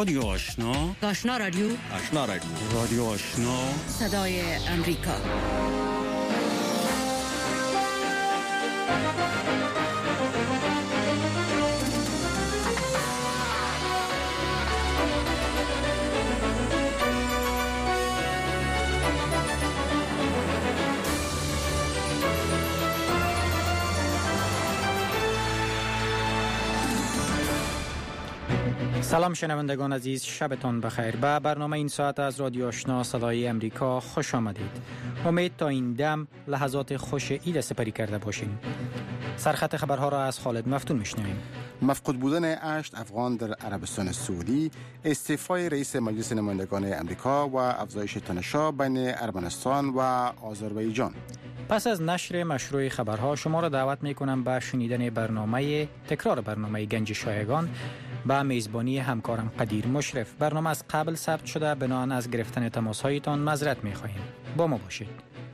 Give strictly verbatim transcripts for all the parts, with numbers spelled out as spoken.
رادیو آشنا، آشنا رادیو، آشنا رادیو، رادیو آشنا، صدای امریکا. سلام شنوندگان عزیز، شبتان بخیر. به برنامه این ساعت از رادیو آشنا صدای امریکا خوش آمدید. امید تا این دم لحظات خوش عید سپری کرده باشین. سرخط خبرها را از خالد مفتون میشنویم. مفقود بودن هشت افغان در عربستان سعودی، استعفای رئیس مجلس نمایندگان امریکا و افزایش تنش‌ها بین ارمنستان و آذربایجان. پس از نشر مشروع خبرها شما را دعوت میکنم به شنیدن برنامه تکرار برنامه گنج شایگان با میزبانی همکارم قدیر مشرف. برنامه از قبل ثبت شده، بنابراین از گرفتن تماس‌هایتان معذرت می‌خواهیم. با ما باشید.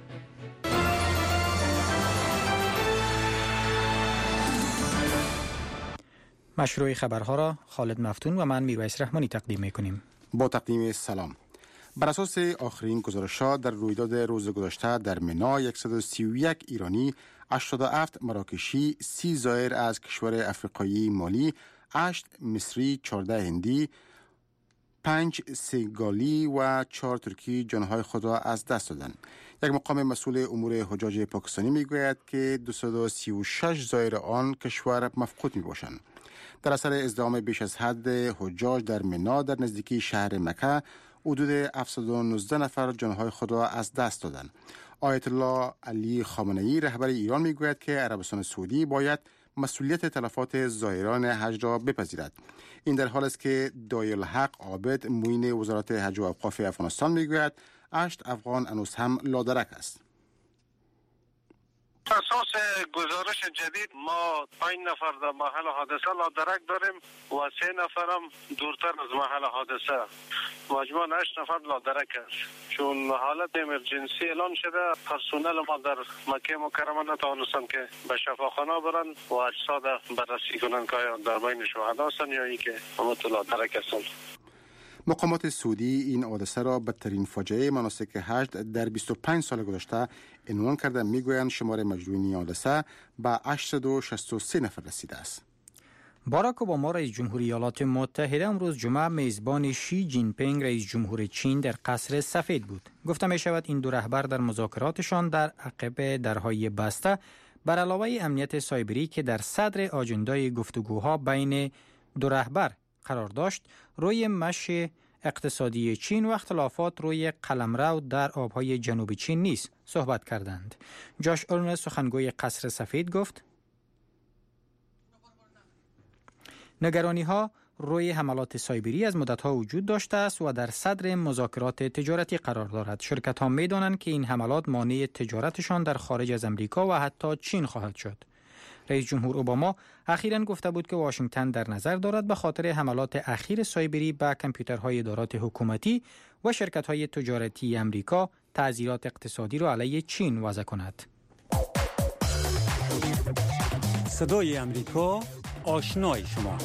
مشروع خبرها را خالد مفتون و من میرویس رحمانی تقدیم می‌کنیم. با تقدیم سلام. بر اساس آخرین گزارش‌ها در رویداد روز گذشته در منا، صد و سی و یک ایرانی، هشتاد و هفت مراکشی، سی زائر از کشور افریقایی مالی، هشت مصری، چهارده هندی، پنج سنگالی و چهار ترکی جانهای خود را از دست دادند. یک مقام مسئول امور حجاج پاکستانی میگوید که دویست و سی و شش زائر آن کشور مفقود می باشند. در اثر ازدحام بیش از حد حجاج در منا در نزدیکی شهر مکه، حدود هفتصد و نوزده نفر جانهای خود را از دست دادند. آیت الله علی خامنه‌ای رهبر ایران میگوید که عربستان سعودی باید مسئولیت تلفات زائران حج را بپذیرد. این در حال است که داعی الحق عابد معین وزارت حج و اوقاف افغانستان میگوید هشت افغان هنوز هم لادرک است. اساس گزارش جدید ما پنج نفر در محل حادثه لادرک داریم و سه نفرم دورتر از محل حادثه. مجموعاً هشت نفر لادرک است. چون حالت امرجنسی اعلان شده، پرسنل ما در مکه مکرمه نتوانستن که به شفاخانه برن و اجساد بررسی کنن که در بین شهدا هستن یا اینکه همه لادرک هستن. مقامات سعودی این حادثه را بدترین فاجعه مناسک حج در بیست و پنج سال گذشته عنوان کرده. میگویند شمار مجروحین این حادثه به هشتصد و شصت و سه نفر رسیده است. باراک اوباما رئیس جمهوری ایالات متحده امروز جمعه میزبان شی جین پینگ رئیس جمهور چین در قصر سفید بود. گفته می شود این دو رهبر در مذاکراتشان در عقب درهای بسته بر علاوه امنیت سایبری که در صدر آجندای گفتگوها بین دو رهبر قرار داشت، روی مشی اقتصادی چین و اختلافات روی قلمرو در آبهای جنوب چین نیز صحبت کردند. جاش اولنر سخنگوی قصر سفید گفت نگرانی ها روی حملات سایبری از مدت ها وجود داشته است و در صدر مذاکرات تجارتی قرار دارد. شرکت ها می دانند که این حملات مانع تجارتشان در خارج از امریکا و حتی چین خواهد شد. رئیس جمهور اوباما اخیراً گفته بود که واشنگتن در نظر دارد به خاطر حملات اخیر سایبری به کامپیوترهای ادارات حکومتی و شرکت‌های تجارتی امریکا تعزیرات اقتصادی را علیه چین وضع کند. صدای امریکا، آشنای شما.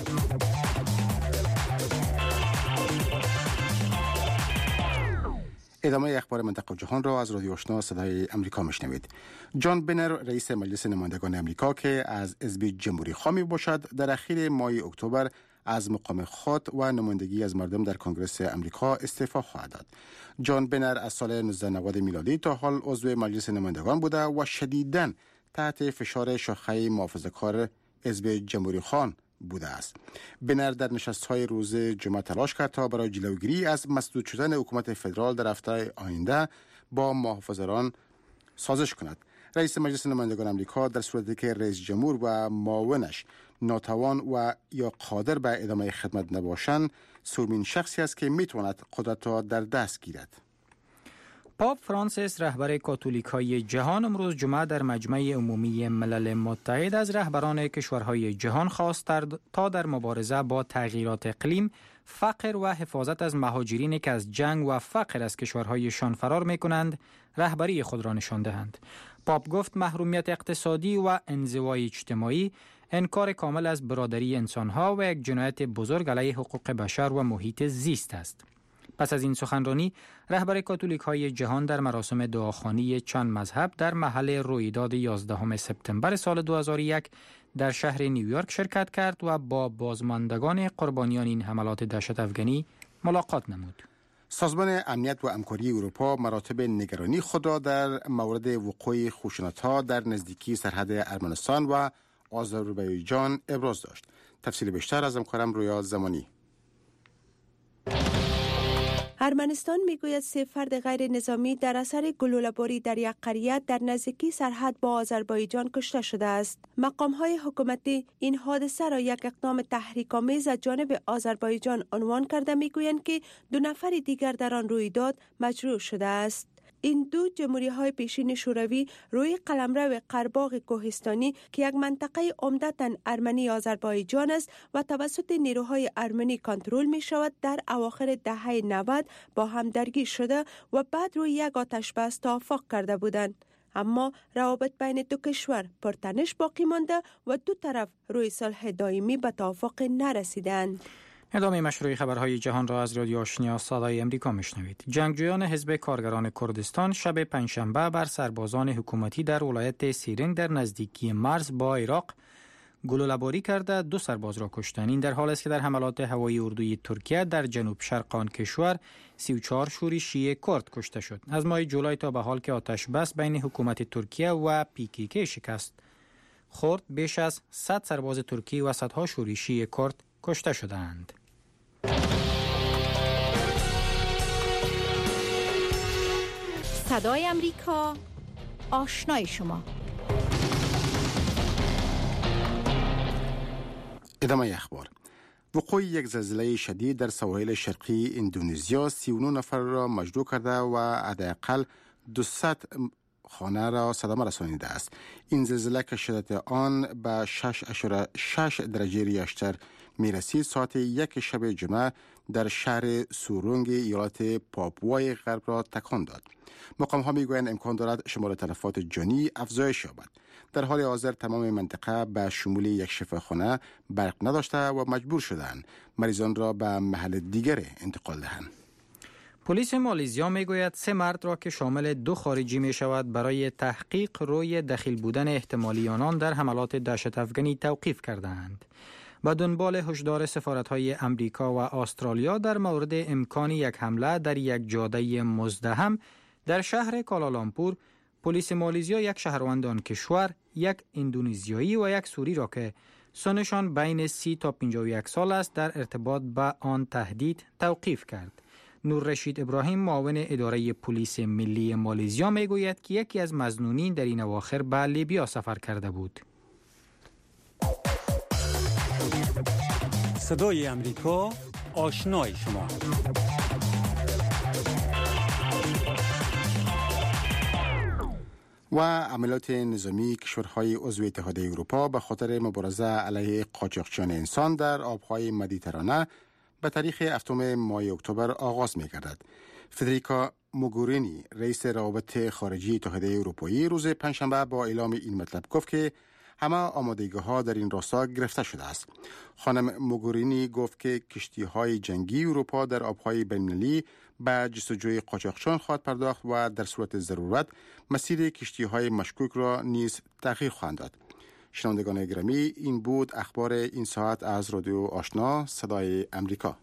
ادامه اخبار منطقه و جهان را از رادیو آشنا صدای امریکا میشنوید. جان بینر رئیس مجلس نمایندگان امریکا که از حزب جمهوری خواه می باشد، در اخیر ماه اکتبر از مقام خود و نمایندگی از مردم در کنگره امریکا استعفا خواهد داد. جان بینر از سال نوزده نود میلادی تا حال عضو مجلس نمایندگان بوده و شدیداً تحت فشار شاخه محافظه‌کار حزب جمهوری خواه بوده است. بینر در نشست‌های روز جمعه تلاش کرد تا برای جلوگیری از مسدود شدن حکومت فدرال در هفته آینده با محافظان سازش کند. رئیس مجلس نمایندگان آمریکا در صورتی که رئیس جمهور و معاونش ناتوان و یا قادر به ادامه خدمت نباشند، سومین شخصی است که میتواند قدرت را در دست گیرد. پاپ فرانسیس رهبر کاتولیک‌های جهان امروز جمعه در مجمع عمومی ملل متحد از رهبران کشورهای جهان خواست تا در مبارزه با تغییرات اقلیم، فقر و حفاظت از مهاجرینی که از جنگ و فقر از کشورهایشان فرار می‌کنند رهبری خود را نشان دهند. پاپ گفت محرومیت اقتصادی و انزوای اجتماعی انکار کامل از برادری انسانها و یک جنایت بزرگ علیه حقوق بشر و محیط زیست است. پس از این سخنرانی، رهبر کاتولیک های جهان در مراسم دعاخوانی چند مذهب در محل رویداد یازدهم سپتامبر سال دو هزار و یک در شهر نیویورک شرکت کرد و با بازماندگان قربانیان این حملات دهشت افغانی ملاقات نمود. سازمان امنیت و همکاری اروپا مراتب نگرانی خود را در مورد وقوع خشونت‌ها در نزدیکی سرحد ارمنستان و آذربایجان ابراز داشت. تفصیل بیشتر از همکارم رویا زمانی. ارمنستان میگوید سه فرد غیر نظامی در اثر گلوله‌باری در یک قریه در نزدیکی سرحد با آذربایجان کشته شده است. مقام‌های حکومتی این حادثه را یک اقدام تحریک‌آمیز از جانب آذربایجان عنوان کرده میگویند که دو نفر دیگر در آن رویداد مجروح شده است. این دو جمهوری‌های پیشین شوروی روی قلمرو قره‌باغ کوهستانی که یک منطقه عمدتاً ارمنی آذربایجان است و توسط نیروهای ارمنی کنترل می‌شود، در اواخر دهه نود با هم درگیر شده و بعد روی یک آتش‌بس توافق کرده بودند. اما روابط بین دو کشور پرتنش باقی مانده و دو طرف روی صلح دائمی به توافق نرسیدند. ادامه مشروع خبرهای جهان را از رادیو آشنا صدای امریکا میشنوید. جنگجویان حزب کارگران کردستان شب پنجشنبه بر سربازان حکومتی در ولایت سیرنگ در نزدیکی مرز با عراق گلوله‌باری کرده دو سرباز را کشتند. این در حالی است که در حملات هوایی اردوی ترکیه در جنوب شرق آن کشور سی و چهار شوری شیعه کرد کشته شد. از ماه جولای تا به حال که آتش بس بین حکومت ترکیه و پی کی کی شکست خورد، بیش از صد سرباز ترکی و صدها شوری شیعه کرد کشته شدند. صدای امریکا، آشنای شما. ادامه اخبار. وقوع یک زلزله شدید در سواحل شرقی اندونزیا سی و نه نفر را مجروح کرده و حداقل دویست خانه را صدمه رسانیده است. این زلزله که شدت آن به شش اشاره شش درجه ریشتر می رسید ساعت یک شب جمعه در شهر سورونگ ایالت پاپوای غرب را تکان داد. مقام ها می گویند امکان دارد شمار تلفات جانی افزایش یابد. در حال حاضر تمام منطقه به شمول یک شفاخانه برق نداشته و مجبور شدند مریضان را به محل دیگر انتقال دهند. پلیس مالیزیا میگوید سه مرد را که شامل دو خارجی می شود برای تحقیق روی دخیل بودن احتمالی آنان در حملات دهشت افغانی توقیف کردند. با دنبال هشدار سفارت‌های امریکا و استرالیا در مورد امکان یک حمله در یک جاده مزدحم در شهر کوالالامپور، پلیس مالیزیا یک شهروند آن کشور، یک اندونزیایی و یک سوری را که سنشان بین سی تا پنجاه و یک سال است در ارتباط با آن تهدید توقیف کرد. نور رشید ابراهیم معاون اداره پلیس ملی مالیزیا میگوید که یکی از مظنونین در این اواخر به لیبیا سفر کرده بود. صدای امریکا، آشنای شما. و عملیات نظامی کشورهای عضو اتحادیه اروپا به خاطر مبارزه علیه قاچاقچیان انسان در آبهای مدیترانه به تاریخ هفتم ماه اکتبر آغاز می‌گردد. فدریکا موگورینی رئیس روابط خارجی اتحادیه اروپایی روز پنجشنبه با اعلام این مطلب گفت که همه آمادگی‌ها در این راستا گرفته شده است. خانم موگورینی گفت که کشتی‌های جنگی اروپا در آب‌های بین‌المللی به جستجوی قاچاقچیان خواهد پرداخت و در صورت ضرورت مسیر کشتی‌های مشکوک را نیز تغییر خواهند داد. شنوندگان گرامی، این بود اخبار این ساعت از رادیو آشنا صدای امریکا.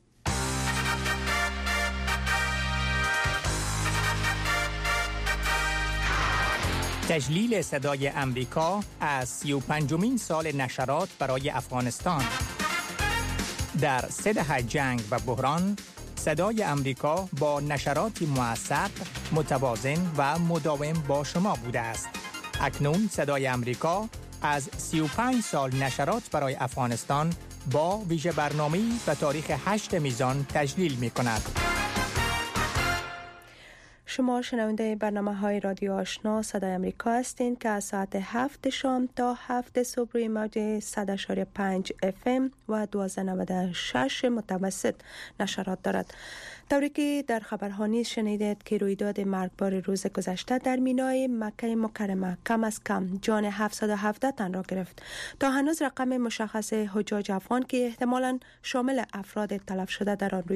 تجلیل صدای امریکا از سی و پنجمین سال نشرات برای افغانستان. در سه دهه جنگ و بحران، صدای امریکا با نشراتی موثق، متوازن و مداوم با شما بوده است. اکنون صدای امریکا از سی و پنج سال نشرات برای افغانستان با ویژه برنامه‌ای به تاریخ هشت میزان تجلیل می کند. شما شنونده برنامه های رادیو آشنا صدای امریکا هستین که از ساعت هفت شام تا هفت صبح روی موج صد و پنج اف ام و دوازده و نود و شش متوسط نشرات دارد. طوری که در خبرها نیز شنیدید که رویداد مرگبار روز گذشته در مینای مکه مکرمه کم از کم جان هفتصد و هفده تن را گرفت. تا هنوز رقم مشخص حجاج افغان که احتمالاً شامل افراد تلف شده در آن